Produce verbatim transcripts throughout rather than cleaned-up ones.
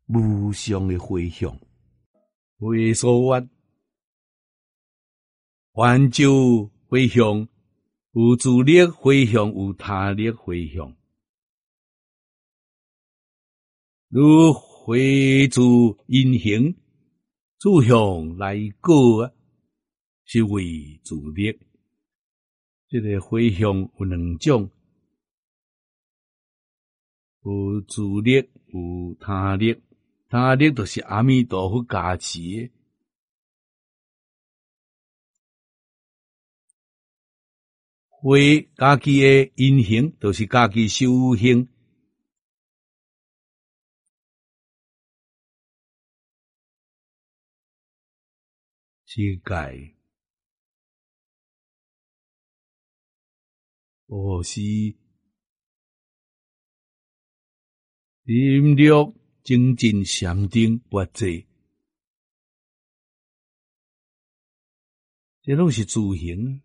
无上的回向，为所愿，环照回向，有自力回向，有他力回向。如回诸因行，主向来过啊，是为自力。这个回向有两种，有自力，有他力。他力就是阿弥陀佛加持的。回家己的因行，就是家己修行。世界，哦是nim力精进禅定佛制，这拢是自行。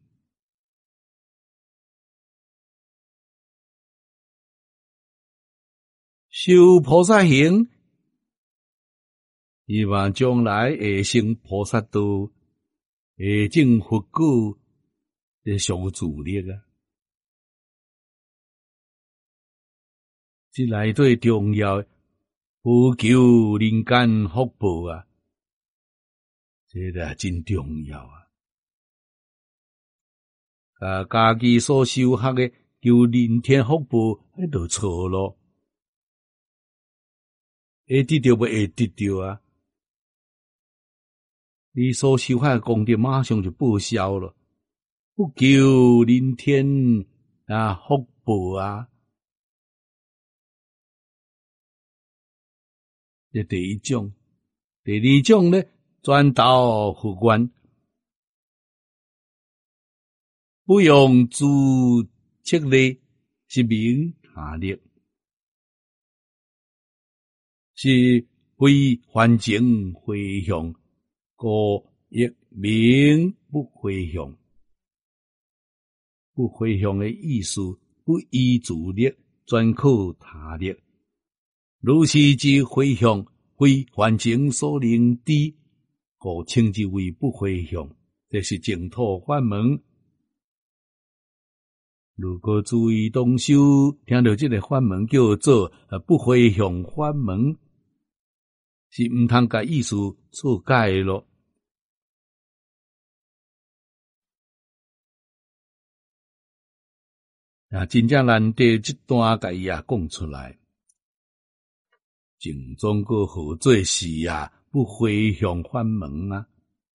修菩萨行，希望将来会成菩萨道，会证佛果，这上自力啊。这内最重要，不求人间福报啊，这个真重要啊！啊，家己所修学的求人天福报，迄就错咯。会得到不会得到啊？你所修学的功德马上就报销了，不求人天啊福报啊。这第一种，第二种呢，转道佛愿，不用自切力，是名他力，是非环境回向，故亦名不回向。不回向的意思，不依自力，专靠他力。如是之回向，非环境所能知，故称之为不回向。这是净土法门。如果注意动修，听到这个法门叫做不回向法门，是毋通甲意思错解咯。啊，真正难得这段甲伊也讲出来，净宗个何做是啊？不回向法门啊？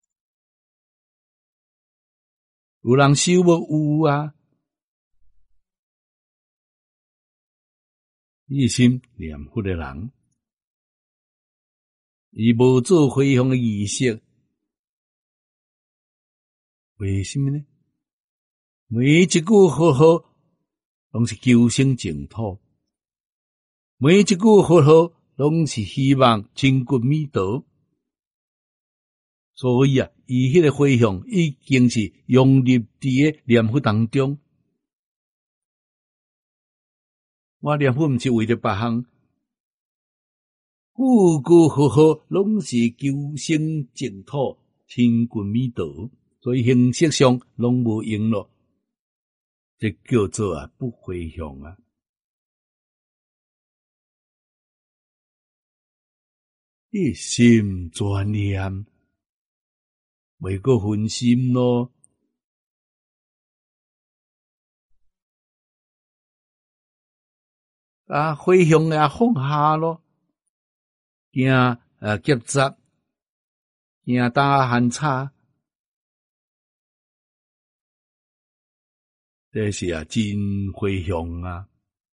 有人修无有啊？一心念佛的人，伊无做回向的仪式，为什么呢？每一句佛号拢是求生净土，每一句佛号拢是希望亲近弥陀，所以啊，伊迄个回向已经是融入伫个念佛当中。我念佛毋是为了别项，句句佛号拢是求生净土，亲近弥陀，所以形式上拢无用咯。这叫做啊不回向啊。一心专念，袂个分心咯。啊，回向也放下咯，惊啊结杂，惊打寒差，这是啊真回向啊。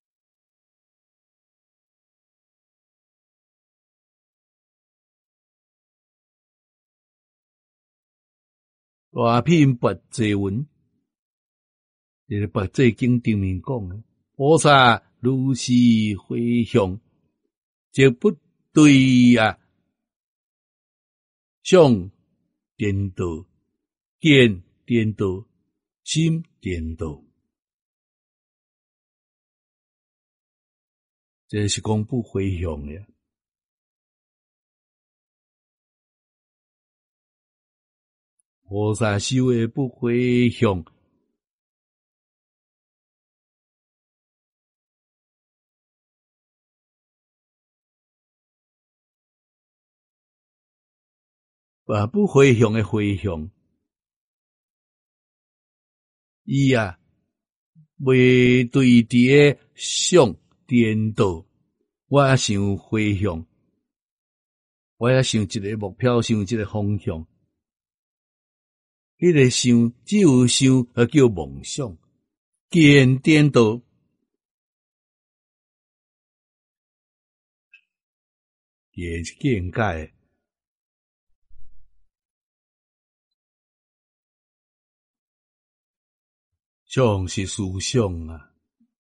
大品拔济文，这个拔济经顶面讲的，菩萨如是回向，就不对啊，想颠倒，见颠倒，心颠倒，这是讲不回向的。 菩萨修的不回向，啊，不回向的回向，伊啊，未对伫诶想颠倒。我想回向，我也想一个目标，想一个方向。迄个想，只有想而叫梦想，既然颠倒，也是见解。想是思想啊，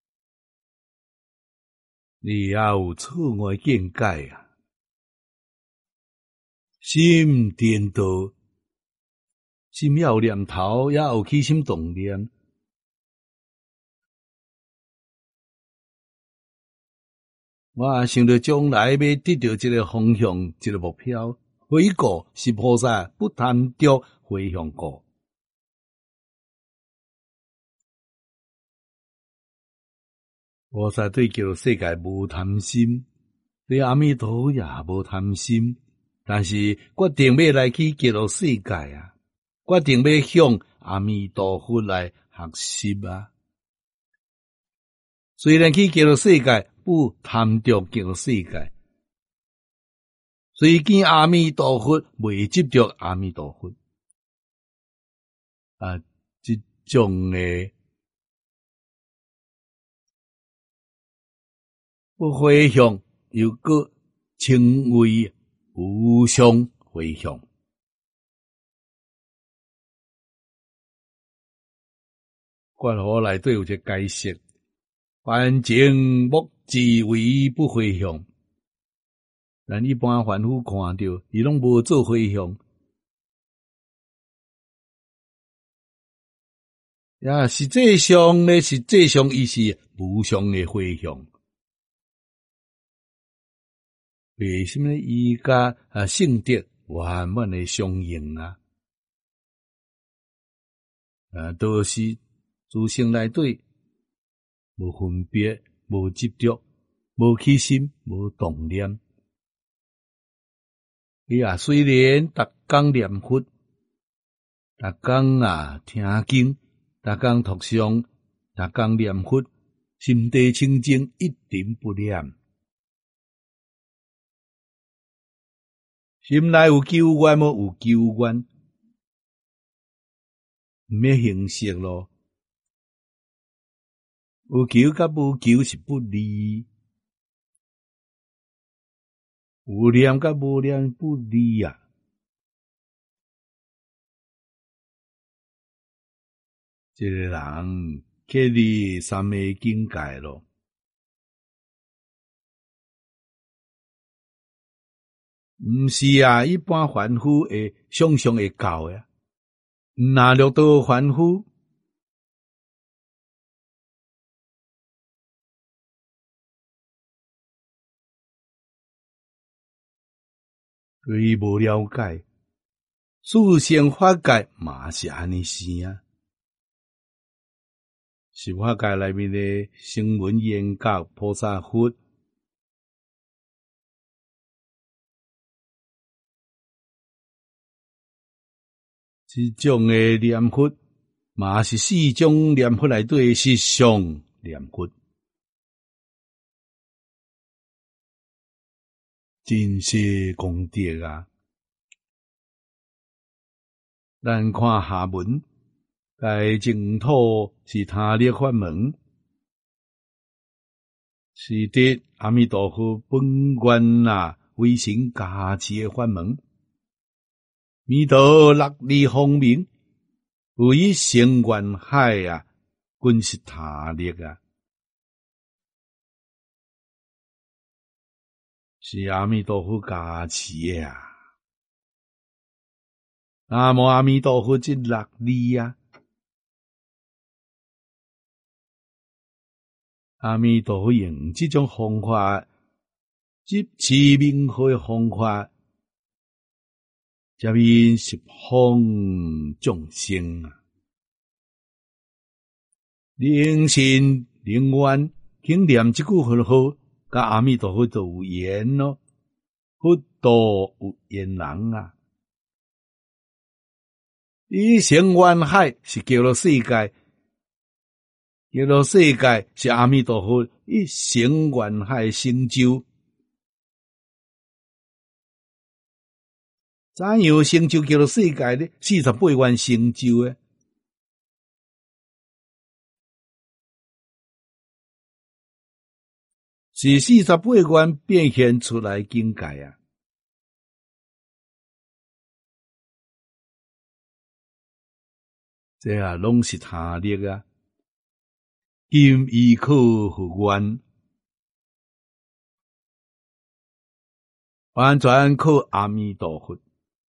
你也有错误的见解啊。心颠倒，心也有念头，也有起心动念。我想到将来要得到一个方向，一个目标，回顾是菩萨不贪着回向过。菩萨对这个世界无贪心，对阿弥陀佛也无贪心，但是决定要来去这个世界啊，决定要向阿弥陀佛来学习啊。虽然去这个世界不贪着这个世界，虽见阿弥陀佛未执着阿弥陀佛啊，这种的不回向，又个称为无上回向。观佛内底有一个解释：凡情莫自为不回向。咱一般凡夫看到，伊拢无做回向，呀，实际上呢，实际上伊是无上的回向。为什么伊甲啊圣德圆满的相应啊？啊，都是自性内底无分别、无执着、无起心、无动念。伊啊，虽然逐工念佛，逐工啊听经，逐工读诵，逐工念佛，心地清净，一点不念。心内有求愿，无有求愿，毋免形式咯。有求甲无求是不离，有念甲无念不离啊。这个人确立三昧境界咯。毋是啊，一般凡夫会想象会到诶。若落到凡夫，对伊无了解，自性法界嘛是安尼生啊。是法界内面的声闻缘觉菩萨佛。这种的念佛，嘛是四种念佛内底是上念佛，真是功德啊！咱看下文，该净土是他力法门，是得阿弥陀佛本愿啊，威神加持的法门。弥陀六力方明，有以成愿海啊，均是他力啊，是阿弥陀佛加持的啊。南无阿弥陀佛，这六力啊，阿弥陀佛用这种方法，即持名号的方法。 这面十方众生啊，灵心灵愿，请念这句佛号，甲阿弥陀佛就有缘咯，佛道有缘人啊。一生愿海是叫做世界，叫做世界是阿弥陀佛一生愿海成就。怎样成就叫做世界呢？四十八愿成就诶，是四十八愿变现出来境界啊！这啊，拢是他力啊！今依靠佛愿，完全靠阿弥陀佛。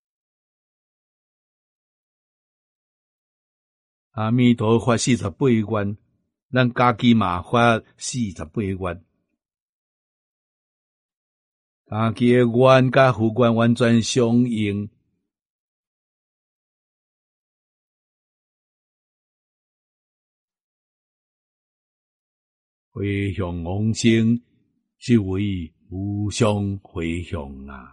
阿弥陀佛四十八愿，咱家己嘛发四十八愿，家己诶愿甲佛愿完全相应。回向往生是为无上回向啊！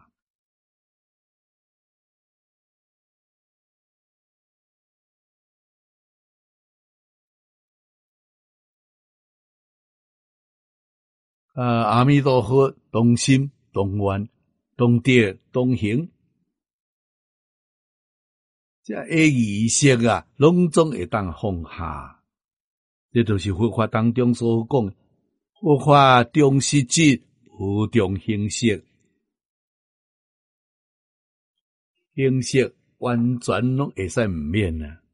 啊，阿弥陀佛，同心同愿同德同行，这个仪式啊，拢总会当放下。这就是佛法当中所讲，佛法重实质，不重形式。形式完全拢会使毋免啊。